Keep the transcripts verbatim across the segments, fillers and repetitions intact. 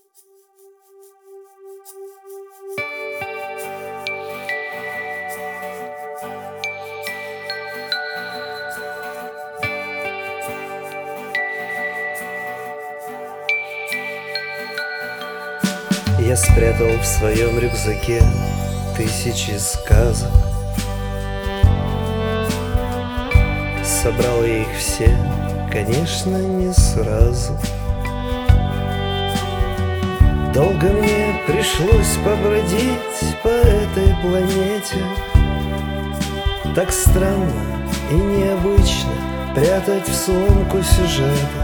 Я спрятал в своем рюкзаке тысячи сказок, собрал я их все, конечно, не сразу. Долго мне пришлось побродить по этой планете. Так странно и необычно прятать в сумку сюжеты.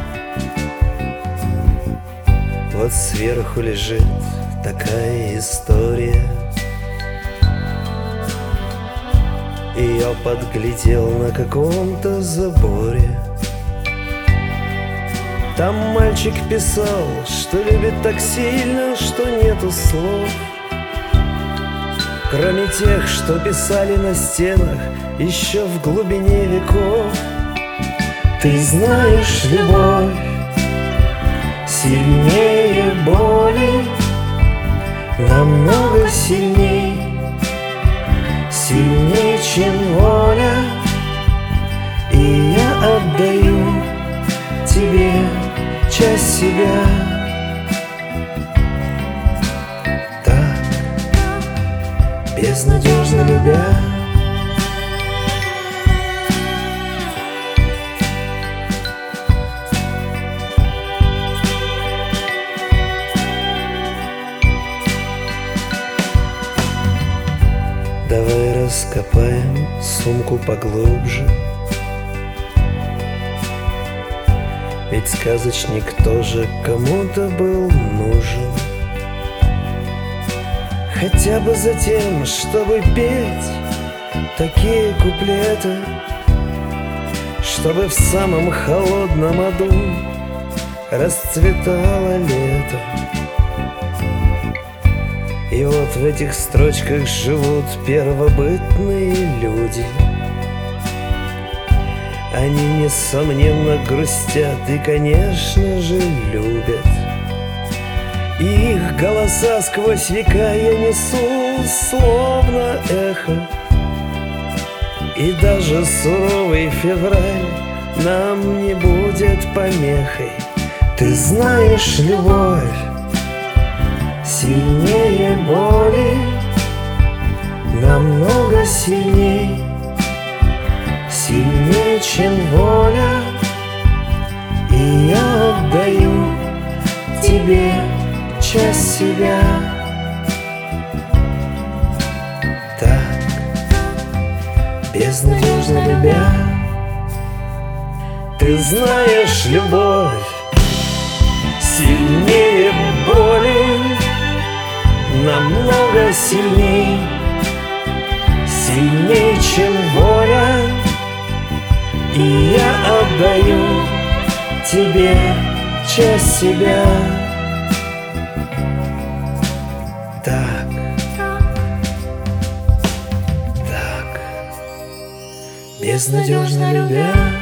Вот сверху лежит такая история. Ее подглядел на каком-то заборе. Там мальчик писал, что любит так сильно, что нету слов, кроме тех, что писали на стенах еще в глубине веков. Ты знаешь, любовь сильнее боли, намного сильней, сильнее, чем воля. И я отдаю тебе часть себя. Так, безнадежно любя. Давай раскопаем сумку поглубже, ведь сказочник тоже кому-то был нужен. Хотя бы за тем, чтобы петь такие куплеты, чтобы в самом холодном аду расцветало лето. И вот в этих строчках живут первобытные люди. Они, несомненно, грустят и, конечно же, любят. И их голоса сквозь века я несу, словно эхо. И даже суровый февраль нам не будет помехой. Ты знаешь, любовь сильнее боли, намного сильней, сильнее, чем воля. И я отдаю тебе часть себя. Так, безнадежно любя. Ты знаешь, любовь сильнее боли, намного сильней, сильней, чем воля. И я отдаю тебе часть себя. Так, так, безнадежно любя.